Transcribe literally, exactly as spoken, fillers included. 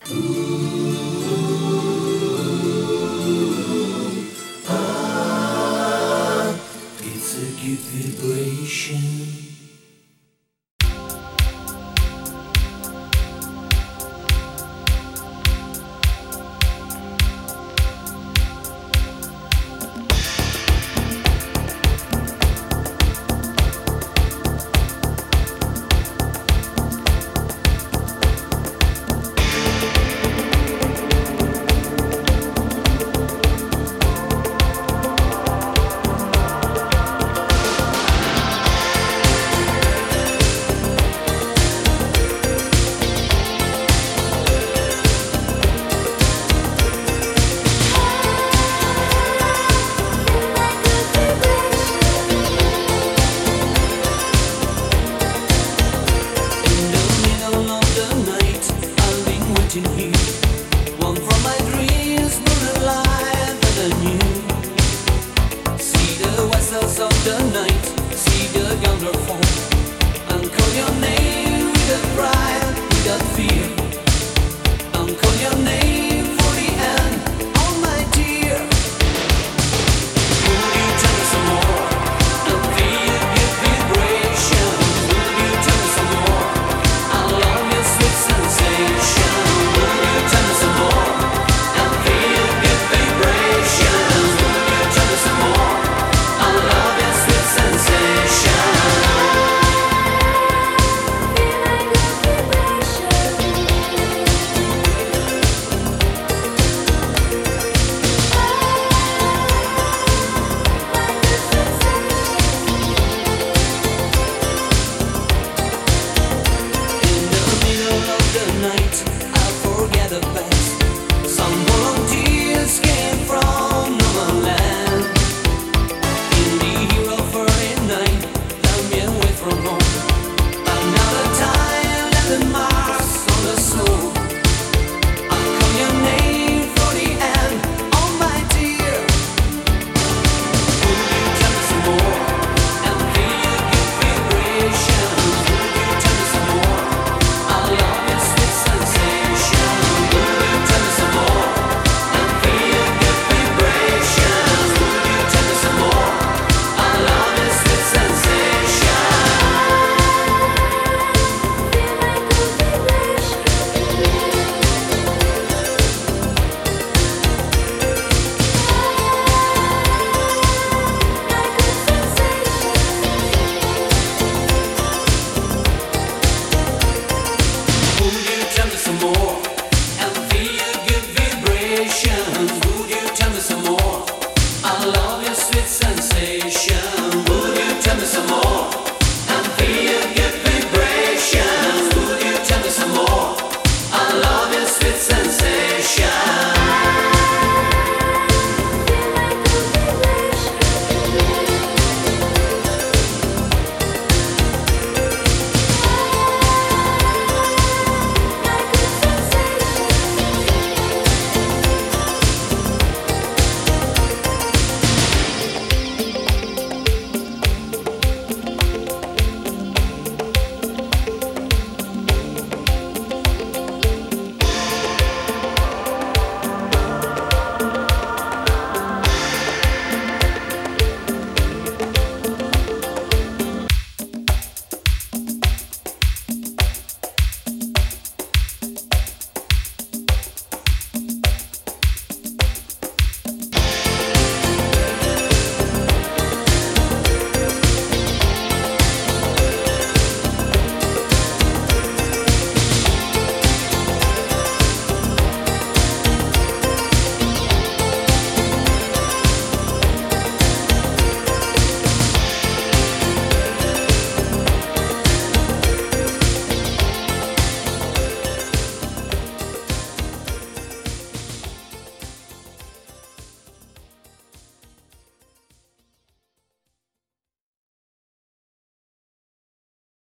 It's a good vibration. One from my dreams, moonlight and anew. See the vessels of the night, see the yonder fall, and call your name with a pride, without fear. And call your name for the end, all my dear. Would you tell me some more and feel good vibration? Would you tell me some more and love your sweet sensation? Night, I'll forget about